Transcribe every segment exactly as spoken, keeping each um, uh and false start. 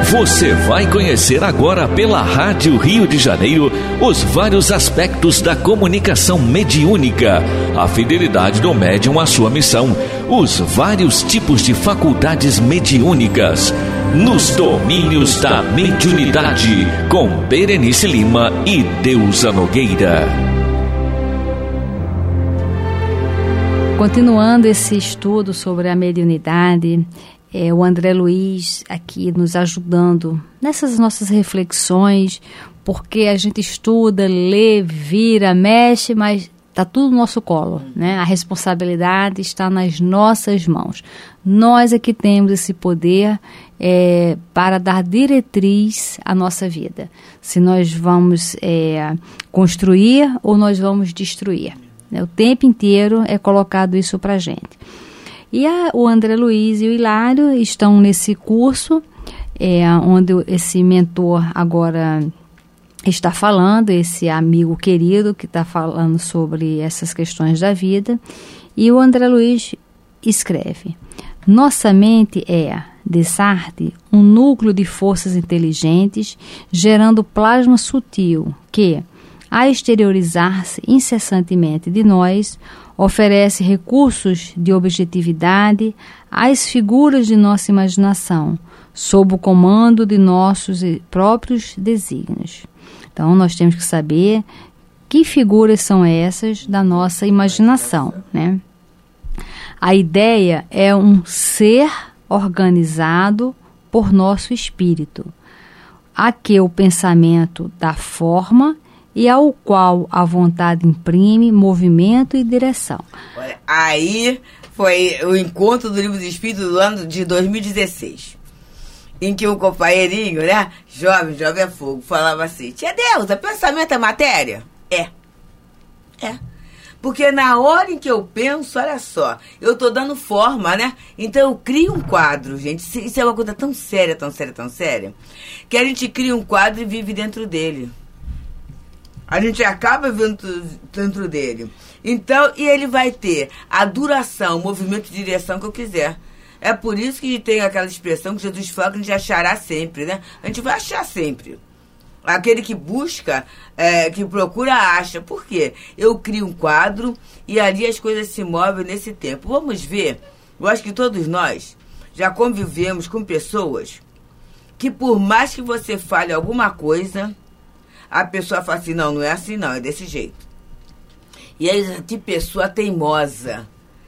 Você vai conhecer agora pela Rádio Rio de Janeiro os vários aspectos da comunicação mediúnica, a fidelidade do médium à sua missão, os vários tipos de faculdades mediúnicas, nos domínios da mediunidade, com Berenice Lima e Deusa Nogueira. Continuando esse estudo sobre a mediunidade, É, o André Luiz aqui nos ajudando nessas nossas reflexões, porque a gente estuda, lê, vira, mexe, mas está tudo no nosso colo, né? A responsabilidade está nas nossas mãos. Nós é que temos esse poder é, para dar diretriz à nossa vida. Se nós vamos é, construir ou nós vamos destruir. Né? O tempo inteiro é colocado isso para a gente. E a, o André Luiz e o Hilário estão nesse curso, é, onde esse mentor agora está falando, esse amigo querido que está falando sobre essas questões da vida. E o André Luiz escreve: nossa mente é, Desarte, um núcleo de forças inteligentes, gerando plasma sutil que, a exteriorizar-se incessantemente de nós, oferece recursos de objetividade às figuras de nossa imaginação, sob o comando de nossos próprios desígnios. Então, nós temos que saber que figuras são essas da nossa imaginação, né? A ideia é um ser organizado por nosso espírito, a que o pensamento dá forma e ao qual a vontade imprime movimento e direção. Aí foi o encontro do Livro dos Espíritos do ano de dois mil e dezesseis, em que um companheirinho, né, jovem, jovem é fogo, falava assim: tia Deusa, pensamento é matéria? É. É. Porque na hora em que eu penso, olha só, eu tô dando forma, né? Então eu crio um quadro, gente. Isso é uma coisa tão séria, tão séria, tão séria, que a gente cria um quadro e vive dentro dele. A gente acaba vendo dentro dele. Então, e ele vai ter a duração, o movimento de direção que eu quiser. É por isso que tem aquela expressão que Jesus fala que a gente achará sempre, né? A gente vai achar sempre. Aquele que busca, é, que procura, acha. Por quê? Eu crio um quadro e ali as coisas se movem nesse tempo. Vamos ver. Eu acho que todos nós já convivemos com pessoas que, por mais que você fale alguma coisa, a pessoa fala assim: não, não é assim não, é desse jeito. E aí, que pessoa teimosa.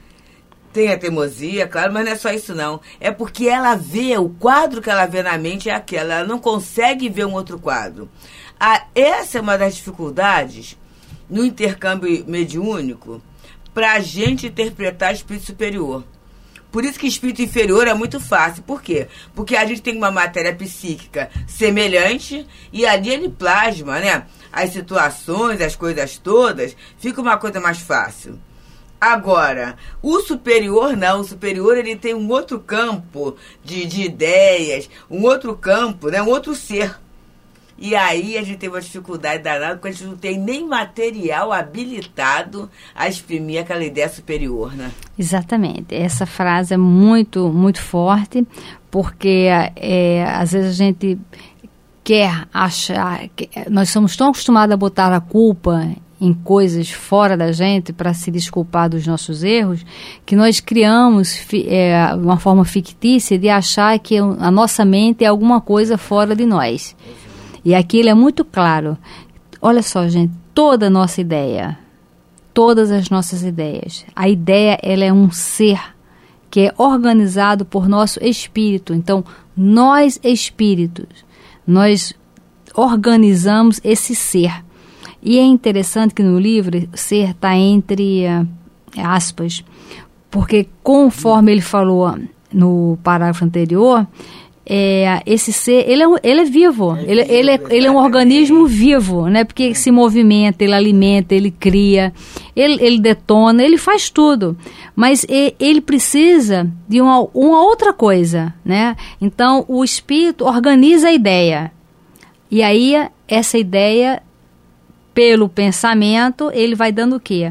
Tem a teimosia, claro, mas não é só isso não. É porque ela vê, o quadro que ela vê na mente é aquela, ela não consegue ver um outro quadro. Ah, essa é uma das dificuldades no intercâmbio mediúnico para a gente interpretar espírito superior. Por isso que espírito inferior é muito fácil. Por quê? Porque a gente tem uma matéria psíquica semelhante e ali ele plasma, né? As situações, as coisas todas, fica uma coisa mais fácil. Agora, o superior não. O superior ele tem um outro campo de, de ideias, um outro campo, né? Um outro ser. E aí a gente tem uma dificuldade danada porque a gente não tem nem material habilitado a exprimir aquela ideia superior, né? Exatamente. Essa frase é muito, muito forte, porque é, às vezes a gente quer achar... Que nós somos tão acostumados a botar a culpa em coisas fora da gente para se desculpar dos nossos erros, que nós criamos é, uma forma fictícia de achar que a nossa mente é alguma coisa fora de nós. E aquilo é muito claro. Olha só, gente, toda a nossa ideia, todas as nossas ideias, a ideia ela é um ser que é organizado por nosso espírito. Então, nós espíritos, nós organizamos esse ser. E é interessante que no livro, ser está entre uh, aspas, porque conforme ele falou no parágrafo anterior, é, esse ser, ele é, ele é vivo, ele, ele, é, ele é um organismo vivo, né? Porque se movimenta, ele alimenta, ele cria, ele, ele detona, ele faz tudo, mas ele, ele precisa de uma, uma outra coisa, né? Então, o espírito organiza a ideia, e aí essa ideia, pelo pensamento, ele vai dando o quê?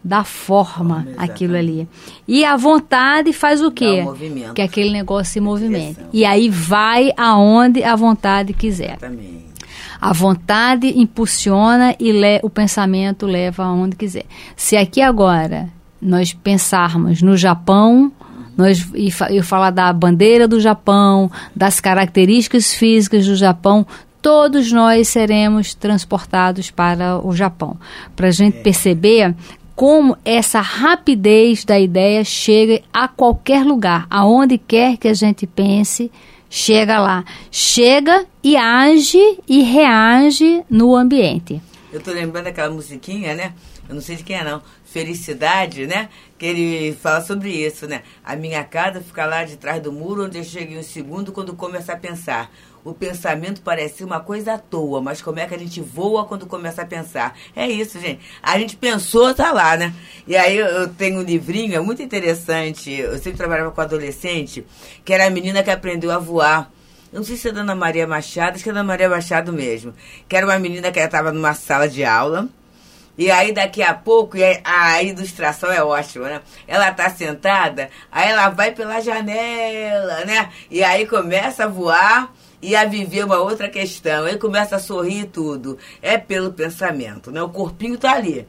dá forma àquilo ali. E a vontade faz o quê? Um que aquele negócio se movimente. E aí vai aonde a vontade quiser. Exatamente. A vontade impulsiona e le- o pensamento leva aonde quiser. Se aqui agora nós pensarmos no Japão, nós, e fa- eu falar da bandeira do Japão, das características físicas do Japão, todos nós seremos transportados para o Japão. Para a gente é. perceber como essa rapidez da ideia chega a qualquer lugar, aonde quer que a gente pense, chega lá. Chega e age e reage no ambiente. Eu tô lembrando daquela musiquinha, né? Eu não sei de quem é, não. Felicidade, né? Que ele fala sobre isso, né? A minha casa fica lá de trás do muro, onde eu chego em um segundo quando começo a pensar. O pensamento parece uma coisa à toa, mas como é que a gente voa quando começa a pensar? É isso, gente. A gente pensou, tá lá, né? E aí eu tenho um livrinho, é muito interessante. Eu sempre trabalhava com adolescente, que era a menina que aprendeu a voar. Eu não sei se é Dona Maria Machado, acho que é Dona Maria Machado mesmo. Que era uma menina que estava numa sala de aula. E aí, daqui a pouco, e a, a ilustração é ótima, né? Ela tá sentada, aí ela vai pela janela, né? E aí começa a voar e a viver uma outra questão. Aí começa a sorrir e tudo. É pelo pensamento, né? O corpinho tá ali.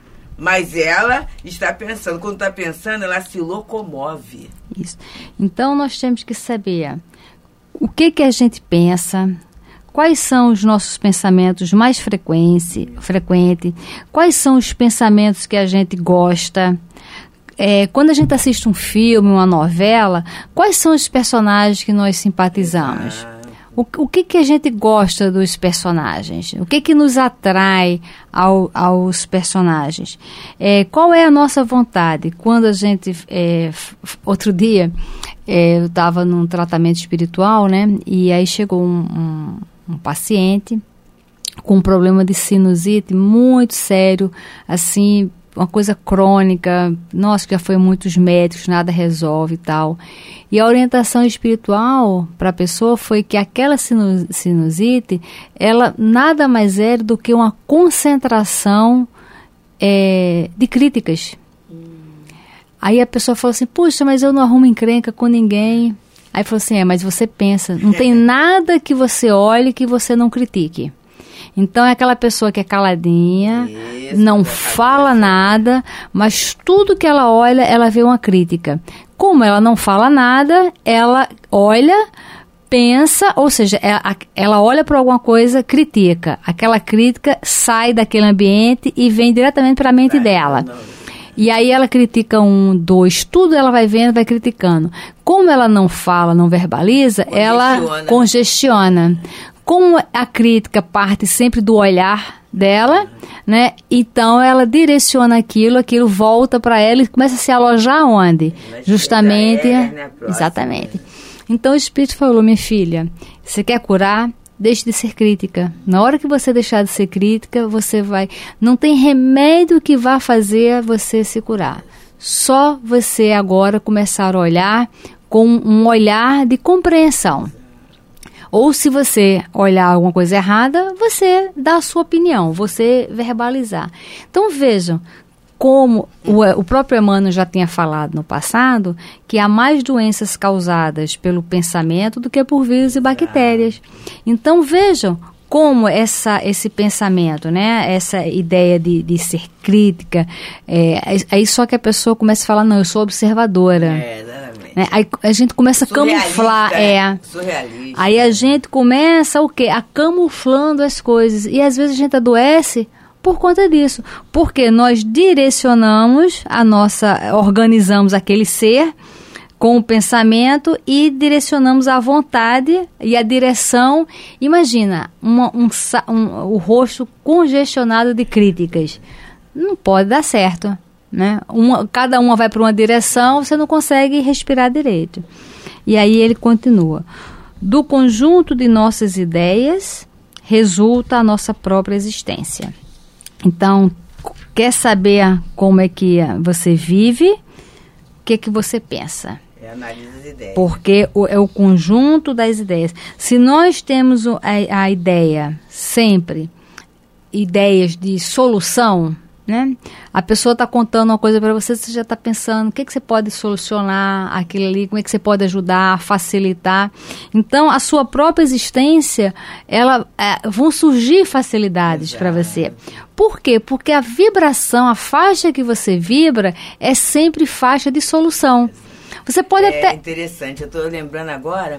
Mas ela está pensando. Quando está pensando, ela se locomove. Isso. Então, nós temos que saber o que, que a gente pensa. Quais são os nossos pensamentos mais frequentes? Frequente? Quais são os pensamentos que a gente gosta? É, quando a gente assiste um filme, uma novela, quais são os personagens que nós simpatizamos? O, o que, que a gente gosta dos personagens? O que, que nos atrai ao, aos personagens? É, qual é a nossa vontade? Quando a gente... É, f- outro dia, é, eu estava num tratamento espiritual, né? E aí chegou um... um um paciente com um problema de sinusite muito sério, assim, uma coisa crônica, nossa, já foi muitos médicos, nada resolve e tal. E a orientação espiritual para a pessoa foi que aquela sinu- sinusite, ela nada mais era do que uma concentração é, de críticas. Hum. Aí a pessoa falou assim, puxa, mas eu não arrumo encrenca com ninguém. Aí falou assim, é, mas você pensa, não tem nada que você olhe que você não critique. Então é aquela pessoa que é caladinha, isso, não fala nada, mas tudo que ela olha, ela vê uma crítica. Como ela não fala nada, ela olha, pensa, ou seja, ela, ela olha para alguma coisa, critica. Aquela crítica sai daquele ambiente e vem diretamente para a mente dela. E aí ela critica um, dois, tudo ela vai vendo, vai criticando. Como ela não fala, não verbaliza, congestiona. ela congestiona. Como a crítica parte sempre do olhar dela, né? Então ela direciona aquilo, aquilo volta para ela e começa a se alojar onde? Justamente, é, né, exatamente. Então o Espírito falou, minha filha, você quer curar? Deixe de ser crítica. Na hora que você deixar de ser crítica, você vai... Não tem remédio que vá fazer você se curar. Só você agora começar a olhar com um olhar de compreensão. Ou se você olhar alguma coisa errada, você dá a sua opinião, você verbalizar. Então vejam, como o, o próprio Emmanuel já tinha falado no passado, que há mais doenças causadas pelo pensamento do que por vírus e bactérias. Então vejam como essa, esse pensamento, né, essa ideia de, de ser crítica, é, aí só que a pessoa começa a falar, não, eu sou observadora. É, exatamente. Né? Aí a gente começa a camuflar. É. Surrealista. Aí a gente começa o quê? A camuflando as coisas. E às vezes a gente adoece por conta disso, porque nós direcionamos a nossa, organizamos aquele ser com o pensamento e direcionamos a vontade e a direção. Imagina, uma, um, um, o rosto congestionado de críticas. Não pode dar certo, né? Uma, cada uma vai para uma direção, você não consegue respirar direito. E aí ele continua. Do conjunto de nossas ideias resulta a nossa própria existência. Então, quer saber como é que você vive? O que, que você pensa? É análise das ideias. Porque o, é o conjunto das ideias. Se nós temos a, a ideia, sempre, ideias de solução, né? A pessoa está contando uma coisa para você, você já está pensando o que, que você pode solucionar aquilo ali, como é que você pode ajudar, facilitar. Então, a sua própria existência, ela, é, vão surgir facilidades para você. Por quê? Porque a vibração, a faixa que você vibra é sempre faixa de solução. Você pode é até... É interessante, eu estou lembrando agora,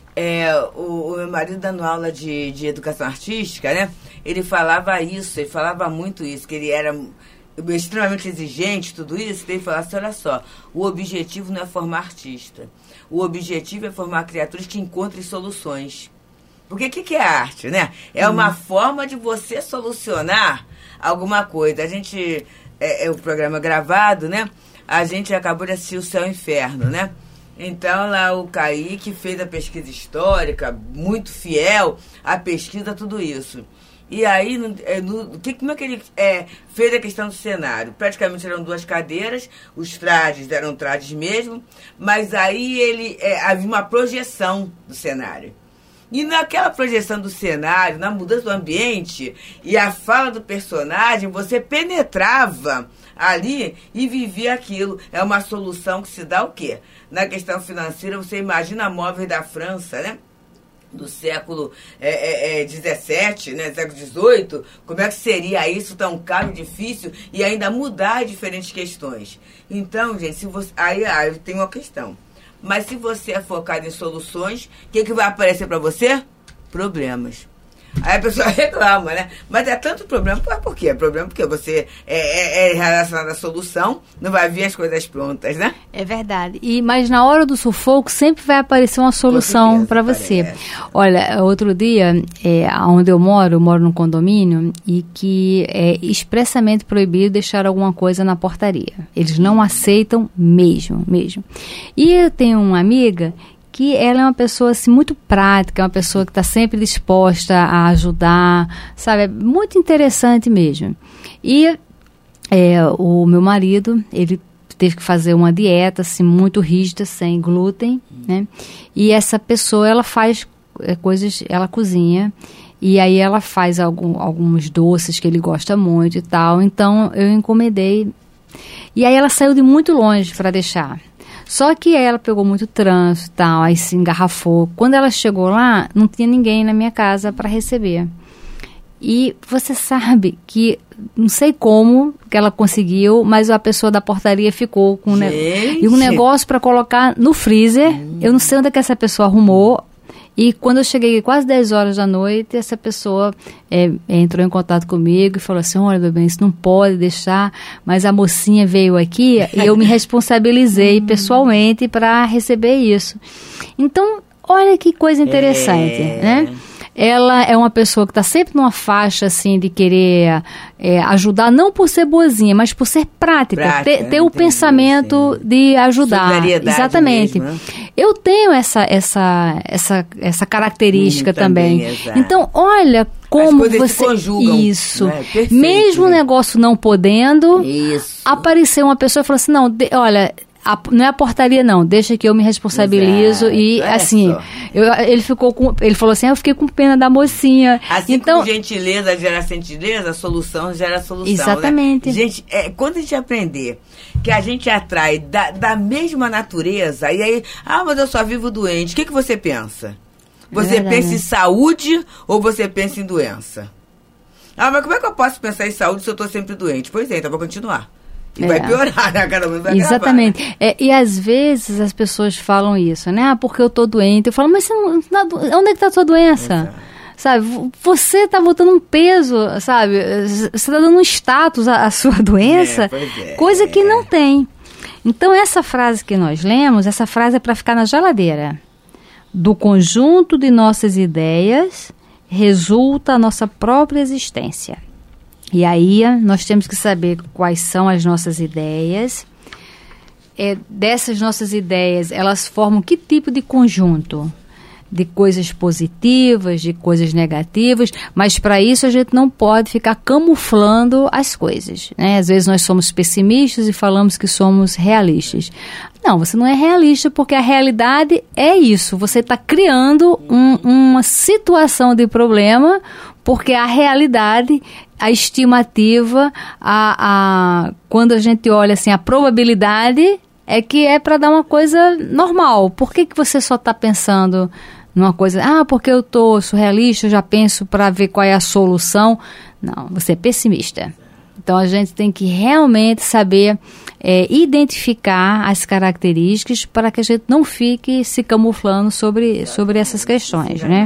é, o, o meu marido dando aula de, de educação artística, né? Ele falava isso, ele falava muito isso, que ele era extremamente exigente, tudo isso, ele falava assim, olha só, o objetivo não é formar artista, o objetivo é formar criaturas que encontrem soluções. Porque o que, que é arte, né? É hum. uma forma de você solucionar alguma coisa. A gente, é, é o programa gravado, né? A gente acabou de assistir o Céu e o Inferno, né? Então, lá o Kaique fez a pesquisa histórica, muito fiel à pesquisa, tudo isso. E aí, no, no, que, como é que ele é, fez a questão do cenário? Praticamente eram duas cadeiras, os trajes eram trajes mesmo, mas aí ele é, havia uma projeção do cenário. E naquela projeção do cenário, na mudança do ambiente e a fala do personagem, você penetrava ali e vivia aquilo. É uma solução que se dá o quê? Na questão financeira, você imagina móveis da França, né? Do século é, é, é, dezessete, né, século dezoito, como é que seria isso tão caro e difícil e ainda mudar diferentes questões. Então, gente, se você, aí, aí tem uma questão. Mas se você é focado em soluções, o que, que vai aparecer para você? Problemas. Aí a pessoa reclama, né? Mas é tanto problema, por quê? É problema porque você é, é, é relacionado à solução, não vai vir as coisas prontas, né? É verdade. E, mas na hora do sufoco sempre vai aparecer uma solução para você. Parece. Olha, outro dia, é, onde eu moro, eu moro num condomínio e que é expressamente proibido deixar alguma coisa na portaria. Eles não aceitam mesmo, mesmo. E eu tenho uma amiga que ela é uma pessoa assim, muito prática, uma pessoa que está sempre disposta a ajudar, sabe? É muito interessante mesmo. E é, o meu marido, ele teve que fazer uma dieta assim, muito rígida, sem glúten, né? E essa pessoa, ela faz é, coisas, ela cozinha, e aí ela faz algum, alguns doces que ele gosta muito e tal. Então, eu encomendei. E aí ela saiu de muito longe para deixar. Só que aí ela pegou muito trânsito e tal, aí se engarrafou. Quando ela chegou lá, não tinha ninguém na minha casa para receber. E você sabe que, não sei como que ela conseguiu, mas a pessoa da portaria ficou com ne- e um negócio para colocar no freezer. Hum. Eu não sei onde é que essa pessoa arrumou. E quando eu cheguei quase dez horas da noite, essa pessoa é, entrou em contato comigo e falou assim, olha, meu bem, isso não pode deixar, mas a mocinha veio aqui e eu me responsabilizei pessoalmente para receber isso. Então, olha que coisa interessante, é. né? Ela é uma pessoa que está sempre numa faixa assim de querer é, ajudar, não por ser boazinha, mas por ser prática, prática ter, ter o pensamento sim. de ajudar. Exatamente. Mesmo, né? Eu tenho essa, essa, essa, essa característica hum, também. também. Então, olha como você se conjugam, isso. Né? Perfeito, mesmo o né? negócio não podendo, isso. apareceu uma pessoa e falou assim, não, de, olha. A, não é a portaria não, deixa que eu me responsabilizo. Exato, e é assim eu, ele ficou com, ele falou assim, ah, eu fiquei com pena da mocinha. Assim então, como gentileza gera gentileza, a solução gera solução. Exatamente, né? Gente, é, quando a gente aprender que a gente atrai da, da mesma natureza, e aí, ah, mas eu só vivo doente, o que, que você pensa? Você é pensa em saúde ou você pensa em doença? Ah, mas como é que eu posso pensar em saúde se eu estou sempre doente? Pois é, então vou continuar. E é. vai piorar, né? Cada vez vai Exatamente. É, e às vezes as pessoas falam isso, né? Ah, porque eu tô doente. Eu falo, mas você não, onde é que tá a sua doença? Exato. Sabe? Você tá botando um peso, sabe? Você tá dando um status à, à sua doença, é, é. coisa que não tem. Então, essa frase que nós lemos, essa frase é para ficar na geladeira. Do conjunto de nossas ideias resulta a nossa própria existência. E aí nós temos que saber quais são as nossas ideias. É, dessas nossas ideias, elas formam que tipo de conjunto? De coisas positivas, de coisas negativas, mas para isso a gente não pode ficar camuflando as coisas, né? Às vezes nós somos pessimistas e falamos que somos realistas. Não, você não é realista porque a realidade é isso. Você está criando um, uma situação de problema porque a realidade, a estimativa, a, a, quando a gente olha assim, a probabilidade é que é para dar uma coisa normal. Por que, que você só está pensando numa coisa, ah, porque eu tô surrealista, eu já penso para ver qual é a solução? Não, você é pessimista. Então, a gente tem que realmente saber é, identificar as características para que a gente não fique se camuflando sobre, sobre essas questões, né?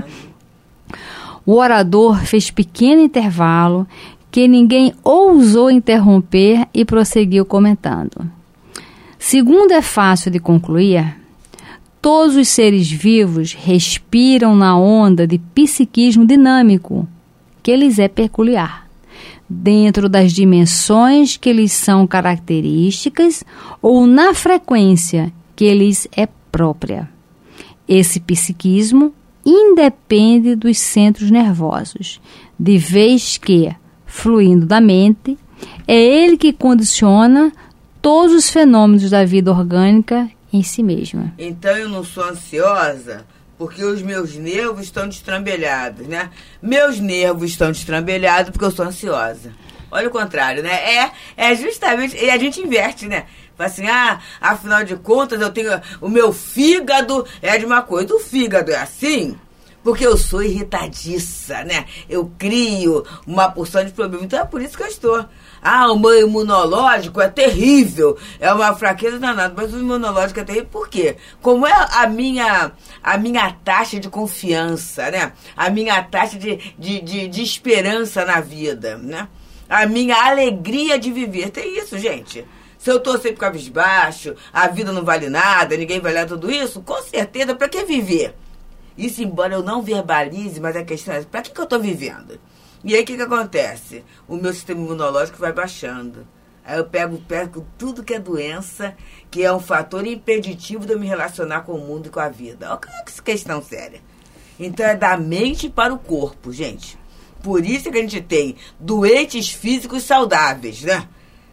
O orador fez pequeno intervalo que ninguém ousou interromper e prosseguiu comentando. Segundo é fácil de concluir, todos os seres vivos respiram na onda de psiquismo dinâmico que lhes é peculiar, dentro das dimensões que lhes são características ou na frequência que lhes é própria. Esse psiquismo independe dos centros nervosos, de vez que, fluindo da mente, é ele que condiciona todos os fenômenos da vida orgânica em si mesma. Então eu não sou ansiosa porque os meus nervos estão destrambelhados, né? Meus nervos estão destrambelhados porque eu sou ansiosa. Olha o contrário, né? É, é justamente... E a gente inverte, né? Fala assim, ah, afinal de contas, eu tenho... O meu fígado é de uma coisa. O fígado é assim porque eu sou irritadiça, né? Eu crio uma porção de problemas. Então é por isso que eu estou... Ah, o meu imunológico é terrível, é uma fraqueza danada, mas o imunológico é terrível por quê? Como é a minha, a minha taxa de confiança, né? A minha taxa de, de, de, de esperança na vida, né? A minha alegria de viver. Tem isso, gente. Se eu estou sempre cabisbaixo, a vida não vale nada, ninguém vale nada, tudo isso, com certeza, para que viver? Isso, embora eu não verbalize, mas a questão é, para que, que eu estou vivendo? E aí, o que que acontece? O meu sistema imunológico vai baixando. Aí eu pego, pego tudo que é doença, que é um fator impeditivo de eu me relacionar com o mundo e com a vida. Olha que questão séria. Então, é da mente para o corpo, gente. Por isso que a gente tem doentes físicos saudáveis, né?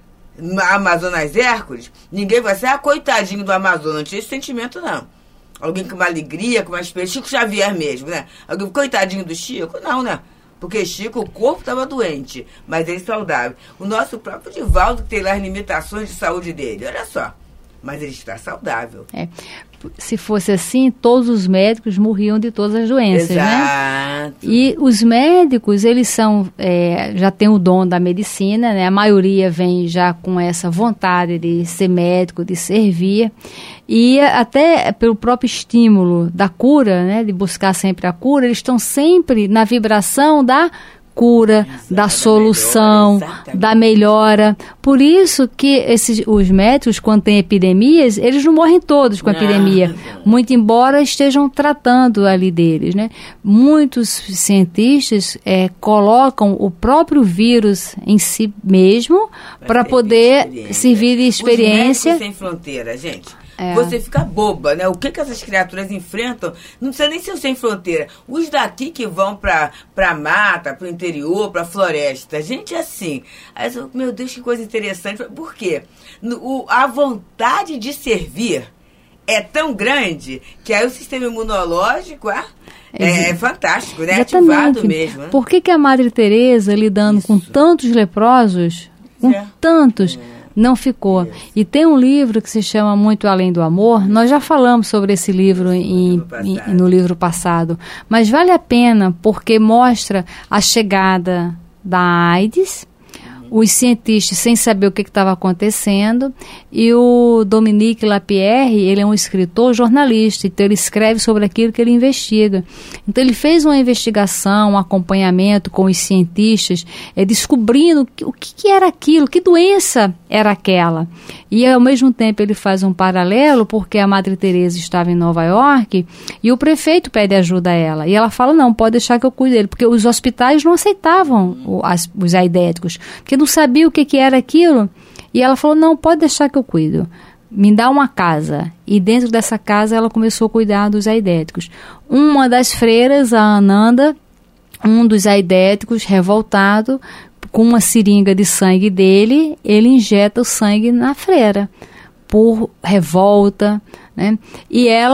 Na Amazonas Hércules, ninguém vai ser, ah, coitadinho do Amazonas. Não tinha esse sentimento, não. Alguém com uma alegria, com uma experiência. Chico Xavier mesmo, né? Alguém, coitadinho do Chico? Não, né? Porque Chico, o corpo estava doente, mas ele saudável. O nosso próprio Divaldo, que tem lá as limitações de saúde dele, olha só. Mas ele está saudável. É. Se fosse assim, todos os médicos morriam de todas as doenças, Exato. Né? E os médicos, eles são, é, já têm o dom da medicina, né? A maioria vem já com essa vontade de ser médico, de servir. E até pelo próprio estímulo da cura, né? De buscar sempre a cura, eles estão sempre na vibração da cura, Exato, da solução, melhora, da melhora. Por isso que esses, os médicos, quando tem epidemias, eles não morrem todos com a epidemia, muito embora estejam tratando ali deles, né? Muitos cientistas é, colocam o próprio vírus em si mesmo para poder servir de experiência. Os Médicos Sem Fronteira, gente. É. Você fica boba, né? O que, que essas criaturas enfrentam? Não precisa nem ser o Sem Fronteira. Os daqui que vão pra, pra mata, pro interior, pra floresta. Gente, assim. Aí, meu Deus, que coisa interessante. Por quê? O, a vontade de servir é tão grande que aí o sistema imunológico ah, é, é fantástico, né? Exatamente. Ativado mesmo. Né? Por que, que a Madre Teresa, lidando Isso. com tantos leprosos, com é. tantos... É. Não ficou. Yes. E tem um livro que se chama Muito Além do Amor. Nós já falamos sobre esse livro em, em, no livro passado. Mas vale a pena porque mostra a chegada da AIDS, os cientistas sem saber o que estava acontecendo, e o Dominique Lapierre, ele é um escritor jornalista, então ele escreve sobre aquilo que ele investiga. Então ele fez uma investigação, um acompanhamento com os cientistas, é, descobrindo que, o que, que era aquilo, que doença era aquela. E ao mesmo tempo ele faz um paralelo, porque a Madre Teresa estava em Nova York e o prefeito pede ajuda a ela. E ela fala, não, pode deixar que eu cuide dele, porque os hospitais não aceitavam o, as, os aidéticos, porque não sabia o que, que era aquilo. E ela falou, não, pode deixar que eu cuido. Me dá uma casa. E dentro dessa casa ela começou a cuidar dos aidéticos. Uma das freiras, a Ananda, um dos aidéticos, revoltado, com uma seringa de sangue dele, ele injeta o sangue na freira, por revolta, né? E ela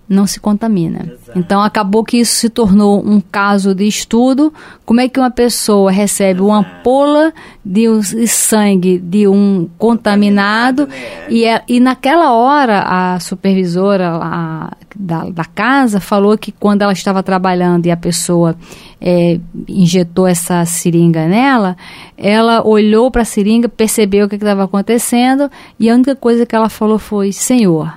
não se contamina. Exato. Então, acabou que isso se tornou um caso de estudo. Como é que uma pessoa recebe Exato. uma ampola de, um, de sangue de um contaminado, contaminado né? e, é, e naquela hora a supervisora a, da, da casa falou que quando ela estava trabalhando e a pessoa é, injetou essa seringa nela, ela olhou para a seringa, percebeu o que estava acontecendo e a única coisa que ela falou foi: Senhor,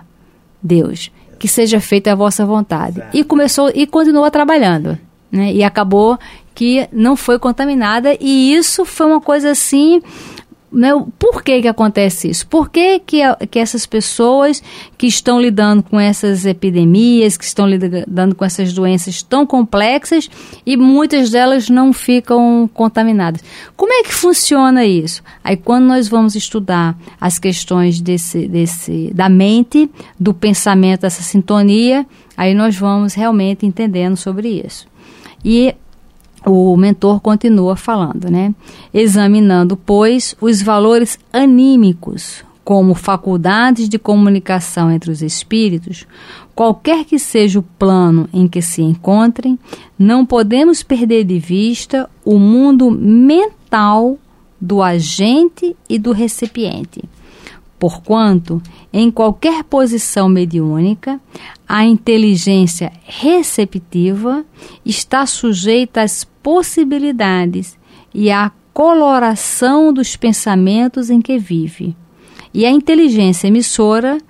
Deus, que seja feita a vossa vontade. Exato. E começou e continuou trabalhando, né? E acabou que não foi contaminada, e isso foi uma coisa assim, né? Por que que acontece isso? Por que que, que essas pessoas que estão lidando com essas epidemias, que estão lidando com essas doenças tão complexas, e muitas delas não ficam contaminadas? Como é que funciona isso? Aí quando nós vamos estudar as questões desse, desse, da mente, do pensamento, dessa sintonia, aí nós vamos realmente entendendo sobre isso. E o mentor continua falando, né? Examinando, pois, os valores anímicos como faculdades de comunicação entre os espíritos, qualquer que seja o plano em que se encontrem, não podemos perder de vista o mundo mental do agente e do recipiente. Porquanto, em qualquer posição mediúnica, a inteligência receptiva está sujeita às possibilidades e à coloração dos pensamentos em que vive. E a inteligência emissora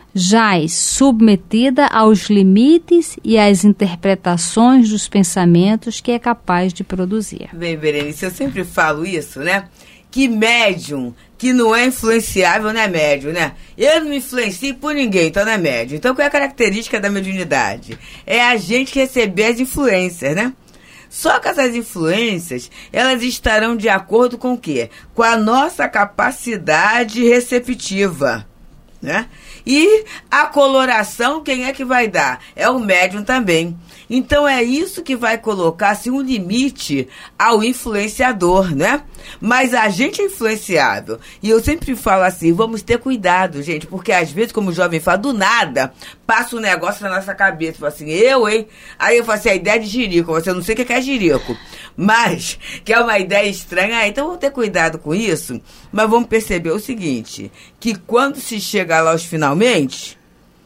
jaz submetida aos limites e às interpretações dos pensamentos que é capaz de produzir. Bem, Berenice, eu sempre falo isso, né? Que médium que não é influenciável não é médium, né? Eu não me influencio por ninguém, então não é médium. Então qual é a característica da mediunidade? É a gente receber as influências, né? Só que essas influências, elas estarão de acordo com o quê? Com a nossa capacidade receptiva, né? E a coloração, quem é que vai dar? É o médium também. Então é isso que vai colocar assim, um limite ao influenciador, né? Mas a gente é influenciável. E eu sempre falo assim, vamos ter cuidado, gente, porque às vezes, como o jovem fala, do nada, passa um negócio na nossa cabeça, fala assim, eu, hein? Aí eu falo assim, a ideia de jirico, você não sei o que é jirico, mas que é uma ideia estranha, ah, então vamos ter cuidado com isso, mas vamos perceber o seguinte, que quando se chega lá aos finalmente,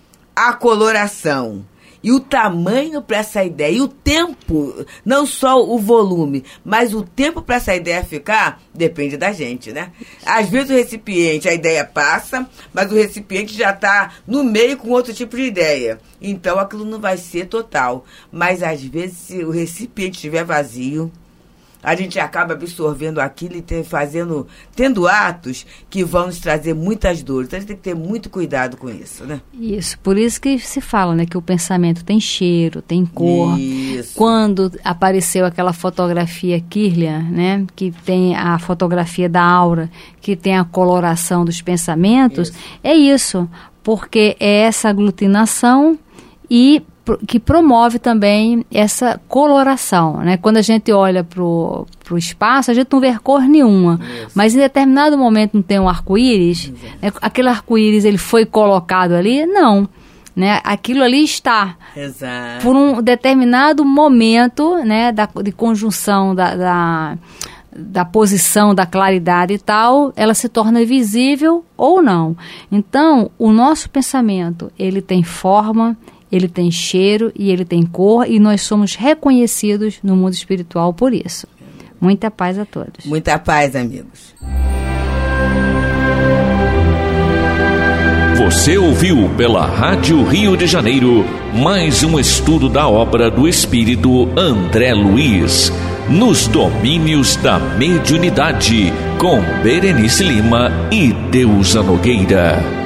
a coloração e o tamanho para essa ideia, e o tempo, não só o volume, mas o tempo para essa ideia ficar, depende da gente, né? Às vezes o recipiente, a ideia passa, mas o recipiente já está no meio com outro tipo de ideia. Então aquilo não vai ser total. Mas às vezes, se o recipiente estiver vazio, a gente acaba absorvendo aquilo e ter, fazendo, tendo atos que vão nos trazer muitas dores. Então a gente tem que ter muito cuidado com isso, né? Isso, por isso que se fala, né, que o pensamento tem cheiro, tem cor. Isso. Quando apareceu aquela fotografia Kirlian, né, que tem a fotografia da aura, que tem a coloração dos pensamentos, isso. É isso, porque é essa aglutinação e que promove também essa coloração, né? Quando a gente olha para o espaço, a gente não vê cor nenhuma, isso. Mas em determinado momento não tem um arco-íris, né? Aquele arco-íris ele foi colocado ali? Não, né? Aquilo ali está. Exato. Por um determinado momento, né, da, de conjunção da, da, da posição, da claridade e tal, ela se torna visível ou não. Então, o nosso pensamento, ele tem forma, ele tem cheiro e ele tem cor, e nós somos reconhecidos no mundo espiritual por isso. Muita paz a todos. Muita paz, amigos. Você ouviu pela Rádio Rio de Janeiro mais um estudo da obra do espírito André Luiz, Nos Domínios da Mediunidade, com Berenice Lima e Deusa Nogueira.